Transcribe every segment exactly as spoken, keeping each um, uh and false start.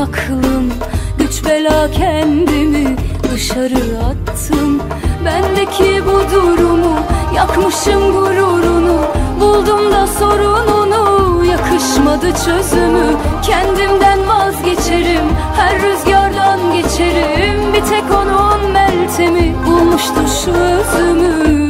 aklım, güç bela kendimi dışarı attım. Bendeki bu durumu, yakmışım gururunu, buldum da sorununu, yakışmadı çözümü. Kendimden vazgeçerim, her rüzgardan geçerim, bir tek onun Meltem'i bulmuştu şu özümü.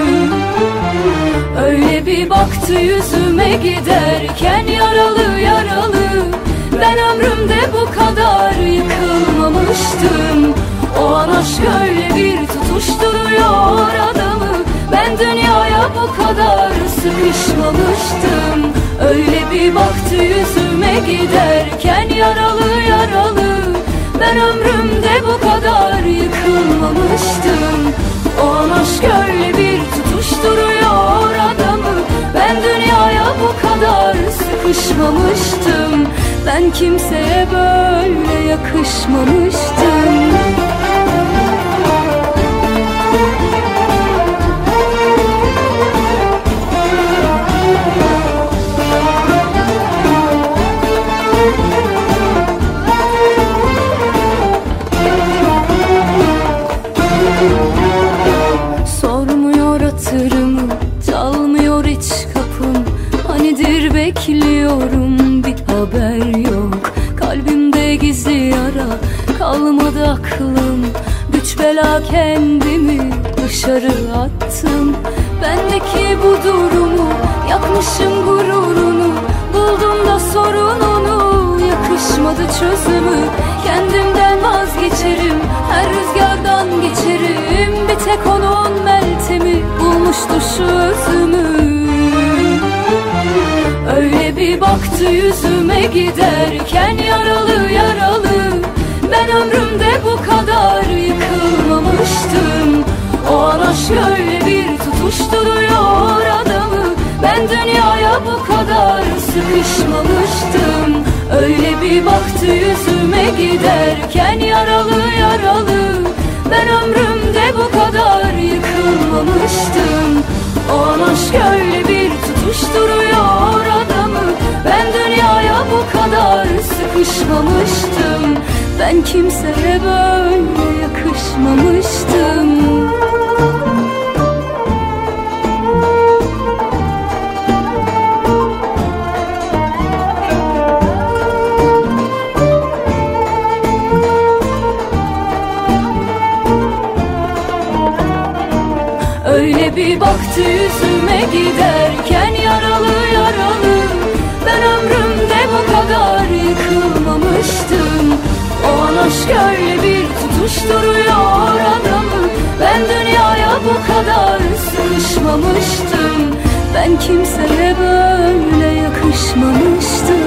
Öyle bir baktı yüzüme giderken, yaralı yaralı, ben ömrümde bu kadar yıkılmamıştım. O an aşk öyle bir tutuşturuyor adamı, ben dünyaya bu kadar sıkışmamıştım. Öyle bir baktı yüzüme giderken, yaralı yaralı, ben ömrümde bu kadar yıkılmamıştım. O an aşk öyle bir tutuşturuyor adamı, ben dünyaya bu kadar sıkışmamıştım. Ben kimseye böyle yakışmamıştım. Sormuyor hatırımı, çalmıyor hiç kapım, hanidir bekliyorum, bir haber yok. Kalbimde gizli yara, kalmadı aklım, güç bela kendimi dışarı attım. Bendeki bu durumu, yakmışım gururunu, buldum da sorununu, yakışmadı çözümü. Kendimden vazgeçerim, her rüzgardan geçerim, bir tek onun Meltem'i bulmuştu şu özümü. Öyle bir baktı yüzüme giderken, yaralı yaralı, ben ömrümde bu kadar yıkılmamıştım. O an aşk öyle bir tutuşturuyor adamı, ben dünyaya bu kadar sıkışmamıştım. Öyle bir baktı yüzüme giderken, yaralı yaralı, ben ömrümde bu kadar yıkılmamıştım. O an aşk öyle bir tutuşturuyor adamı, ben dünyaya bu kadar sıkışmamıştım. Ben kimseye böyle yakışmamıştım. Öyle bir baktı yüzüme giderken, yaralı yaralı, ben ömrümde bu kadar yıkılmamıştım. O an aşk öyle bir tutuşturuyor adamı, ben dünyaya bu kadar sıkışmamıştım. Ben kimseye böyle yakışmamıştım.